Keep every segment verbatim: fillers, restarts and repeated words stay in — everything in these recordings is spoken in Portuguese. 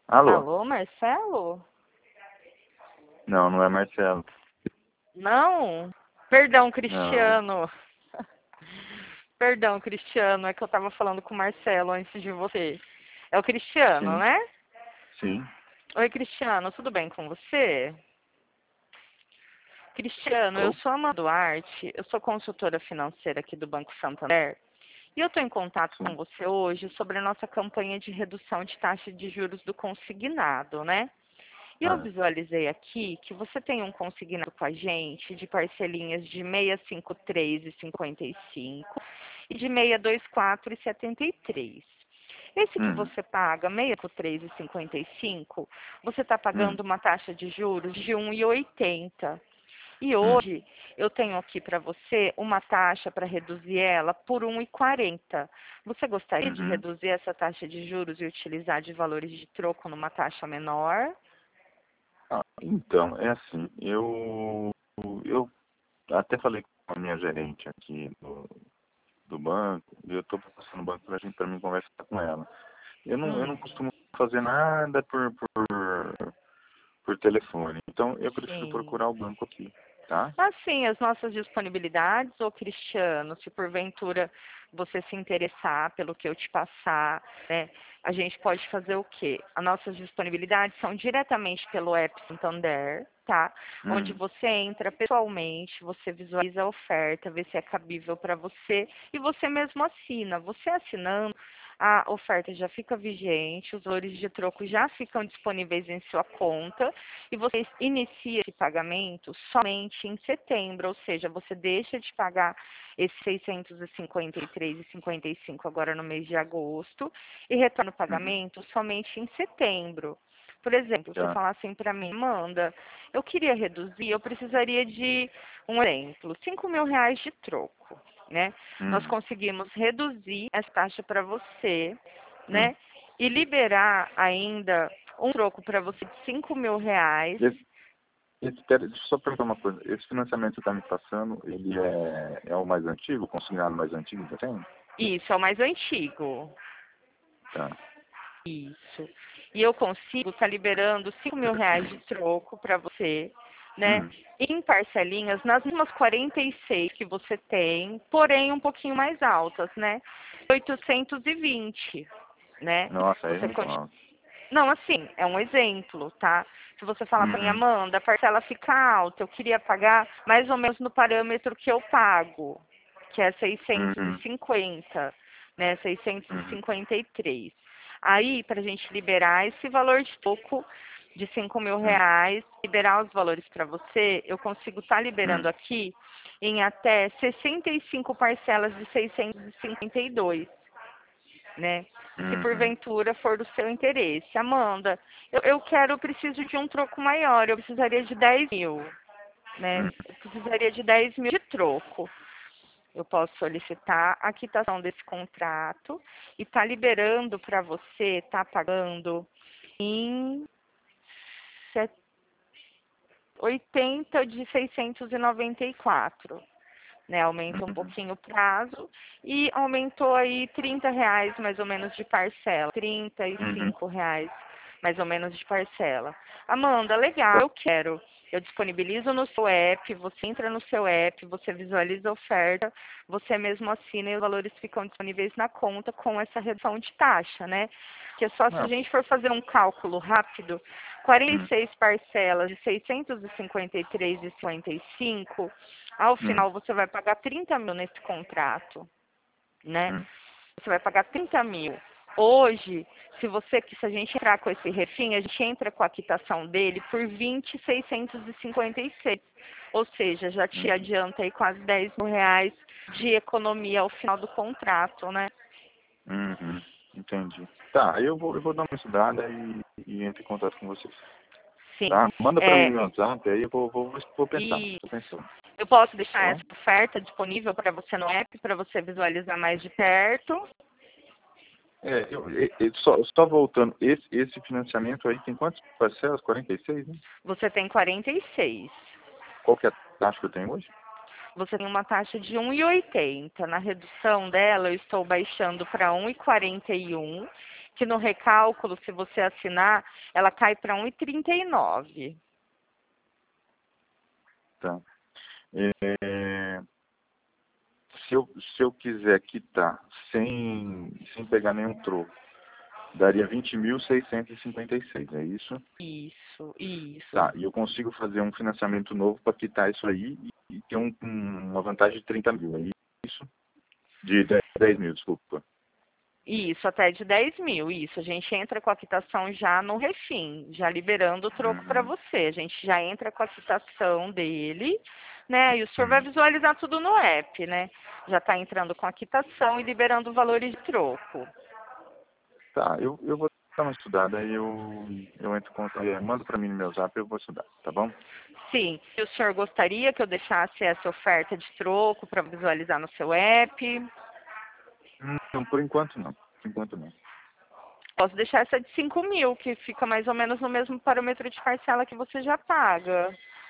Alô? Alô, Marcelo? Não, não é Marcelo. Não? Perdão, Não. Cristiano. Perdão, Cristiano, é que eu tava falando com o Marcelo antes de você. É o Cristiano, Sim, né? sim. Oi, Cristiano, tudo bem com você? Cristiano, eu Alô? sou a Amanda Duarte, eu sou consultora financeira aqui do Banco Santander e eu estou em contato com Sim. você hoje sobre a nossa campanha de redução de taxa de juros do consignado, né? E eu Ah, visualizei aqui que você tem um consignado com a gente de parcelinhas de seiscentos e cinquenta e três e cinquenta e cinco e de seiscentos e vinte e quatro e setenta e três. Esse que hum, você paga, seiscentos e cinquenta e três e cinquenta e cinco, você está hum, pagando uma taxa de juros de um vírgula oitenta. E hum. hoje eu tenho aqui para você uma taxa para reduzir ela por um vírgula quarenta. Você gostaria de Uhum. reduzir essa taxa de juros e utilizar de valores de troco numa taxa menor? Ah, então, é assim, eu, eu até falei com a minha gerente aqui do, do banco, e eu estou passando o banco para gente para mim conversar com ela. Eu não, eu Hum, não costumo fazer nada por, por, por telefone, então eu preciso sim. procurar o banco aqui, tá? Assim, as nossas disponibilidades, ô Cristiano, se porventura você se interessar pelo que eu te passar, né, a gente pode fazer o quê? As nossas disponibilidades são diretamente pelo app Santander, tá? Onde Hum, você entra pessoalmente, você visualiza a oferta, vê se é cabível para você e você mesmo assina. Você assinando, a oferta já fica vigente, os valores de troco já ficam disponíveis em sua conta e você inicia esse pagamento somente em setembro, ou seja, você deixa de pagar esses seiscentos e cinquenta e três e cinquenta e cinco agora no mês de agosto e retorna o uhum, pagamento somente em setembro. Por exemplo, você tá. falar assim para mim, Amanda, eu queria reduzir, eu precisaria de um exemplo, cinco mil reais de troco, né? Nós Hum, conseguimos reduzir essa taxa para você, hum. né? E liberar ainda um troco para você de cinco mil reais. Esse, pera, deixa eu só perguntar uma coisa. Esse financiamento que você está me passando, ele é, é o mais antigo, o consignado mais antigo que tem? Isso, é o mais antigo. Tá. Isso. E eu consigo estar liberando cinco mil reais de troco para você, né? Hum. Em parcelinhas, nas mesmas quarenta e seis que você tem, porém um pouquinho mais altas, né? oitocentos e vinte, né? Nossa, aí é Você muito continua. alto. Não, assim, é um exemplo, tá? Se você falar para mim, Uhum. Amanda, a parcela fica alta, eu queria pagar mais ou menos no parâmetro que eu pago, que é seiscentos e Uhum. cinquenta, né? Uhum. seiscentos e cinquenta e três. Aí, para a gente liberar esse valor de pouco de cinco mil Uhum. reais, liberar os valores para você, eu consigo estar liberando Uhum. aqui em até sessenta e cinco parcelas de seiscentos e cinquenta e dois, né? Se Uhum. porventura for do seu interesse. Amanda, eu, eu quero, eu preciso de um troco maior, eu precisaria de dez mil, né? Uhum. Eu precisaria de dez mil de troco. Eu posso solicitar a quitação desse contrato e tá liberando para você, tá pagando em oitenta de seiscentos e noventa e quatro, né? Aumenta um Uhum. pouquinho o prazo e aumentou aí trinta reais mais ou menos de parcela, trinta e Uhum. cinco reais mais ou menos de parcela. Amanda, legal, eu quero. Eu disponibilizo no seu app, você entra no seu app, você visualiza a oferta, você mesmo assina e os valores ficam disponíveis na conta com essa redução de taxa, né? Que é só se a Ah, gente for fazer um cálculo rápido, quarenta e hum. seis parcelas de seiscentos e cinquenta e três e cinquenta e cinco, ao Hum. final você vai pagar trinta mil nesse contrato, né? Hum. Você vai pagar trinta mil. Hoje, se você se a gente entrar com esse refim, a gente entra com a quitação dele por vinte mil seiscentos e cinquenta e seis. Ou seja, já te Uhum. adianta aí quase dez mil reais de economia ao final do contrato, né? Uhum. Entendi. Tá, eu vou, eu vou dar uma estudada e, e entro em contato com vocês. Sim. Tá? Manda pra mim no É, WhatsApp, aí eu vou, vou, vou pensar. Tô isso. pensando. Eu posso Tá deixar bom? essa oferta disponível para você no app, para você visualizar mais de perto. É, eu, e- e- só, só voltando, esse, esse financiamento aí tem quantas parcelas? quarenta e seis, né? Você tem quarenta e seis. Qual que é a taxa que eu tenho hoje? Você tem uma taxa de um vírgula oitenta. Na redução dela, eu estou baixando para um vírgula quarenta e um. que no recálculo, se você assinar, ela cai para um e trinta e nove. Tá. É, se, eu, se eu quiser quitar sem, sem pegar nenhum troco, daria vinte mil seiscentos e cinquenta e seis, é isso? Isso, isso. Tá, e eu consigo fazer um financiamento novo para quitar isso aí e, e ter um, um, uma vantagem de trinta mil, é isso? De dez mil, desculpa. Isso, até de dez mil, isso. A gente entra com a quitação já no refim, já liberando o troco Uhum. para você. A gente já entra com a quitação dele, né? E o senhor vai Uhum. visualizar tudo no app, né? Já está entrando com a quitação e liberando valores de troco. Tá, eu, eu vou dar uma estudada e eu, eu entro com... É, manda para mim no meu zap e eu vou estudar, tá bom? Sim. E o senhor gostaria que eu deixasse essa oferta de troco para visualizar no seu app? Não, por enquanto não. Por enquanto não. Posso deixar essa de cinco mil, que fica mais ou menos no mesmo parâmetro de parcela que você já paga.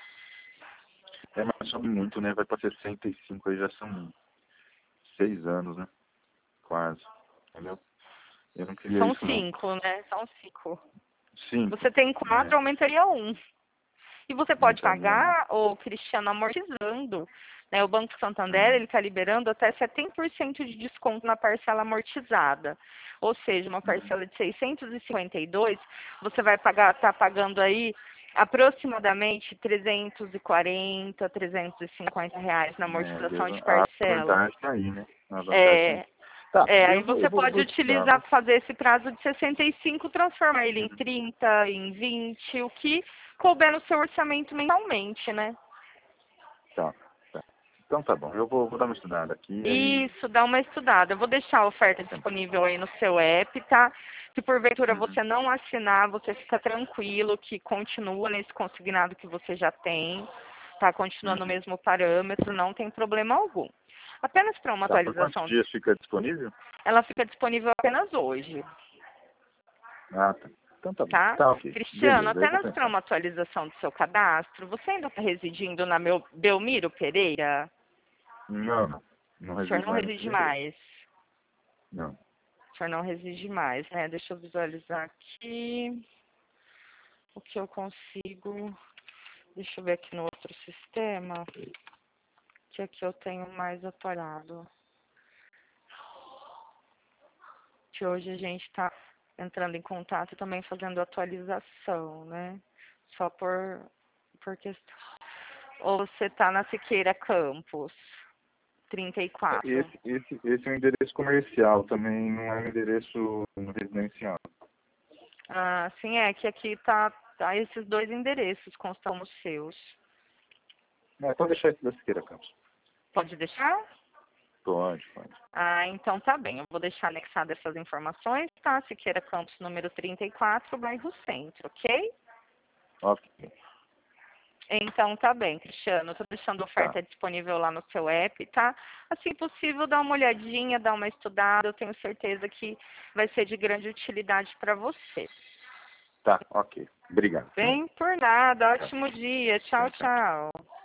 É, mas sobe muito, né? Vai para sessenta e cinco, aí já são seis anos, né? Quase. Entendeu? Eu não queria São isso, não. cinco, né? São cinco. Cinco. Você tem É, quatro, aumentaria um. E você pode aumentaria um. pagar, ô Cristiano, amortizando. Né? O Banco Santander Hum, ele está liberando até setenta por cento de desconto na parcela amortizada. Ou seja, uma hum. parcela de seiscentos e cinquenta e dois, você vai pagar, tá pagando aí aproximadamente trezentos e quarenta, trezentos e cinquenta reais na É, amortização de eu- a parcela. vantagem tá aí, né? A vantagem tá aí. É, Tá, é, aí eu vou, eu você vou, pode vou estudar. utilizar, Vou... fazer esse prazo de sessenta e cinco, transformar ele em Uhum. trinta, em vinte, o que couber no seu orçamento mensalmente, né? Tá, tá. Então tá bom. Eu vou, vou dar uma estudada aqui aí. Isso, dá uma estudada. Eu vou deixar a oferta disponível aí no seu app, tá? Se porventura Uhum. você não assinar, você fica tranquilo que continua nesse consignado que você já tem, tá? Continua no Uhum. mesmo parâmetro, não tem problema algum. Apenas para uma Tá, por quantos atualização, dias fica disponível? ela fica disponível apenas hoje. Ah, tá. Então tá bom. Tá? Tá, ok. Cristiano, Beleza, eu vou apenas para pensar. uma atualização do seu cadastro, você ainda está residindo na meu Belmiro Pereira? Não, não. Não O senhor resido não mais no reside Pinheiros. mais. Não. O senhor não reside mais, né? Deixa eu visualizar aqui o que eu consigo. Deixa eu ver aqui no outro sistema, que aqui eu tenho mais atualizado. Que hoje a gente está entrando em contato e também fazendo atualização, né? Só por, por questão. Ou você está na Siqueira Campos, trinta e quatro. Esse, esse, esse é um endereço comercial, também não é um endereço residencial. Ah, sim, é que aqui tá, tá esses dois endereços constam os seus. É, pode deixar esse da Siqueira Campos. Pode deixar? Pode, pode. Ah, então tá bem. Eu vou deixar anexado essas informações, tá? Siqueira Campos, número trinta e quatro, bairro Centro, ok? Ok. Então tá bem, Cristiano. Eu tô deixando a Tá. oferta disponível lá no seu app, tá? Assim possível, dá uma olhadinha, dá uma estudada. Eu tenho certeza que vai ser de grande utilidade para você. Tá, ok. Obrigado. Viu? Bem, por nada. Tchau, Ótimo dia. Tchau, tchau, tchau. tchau.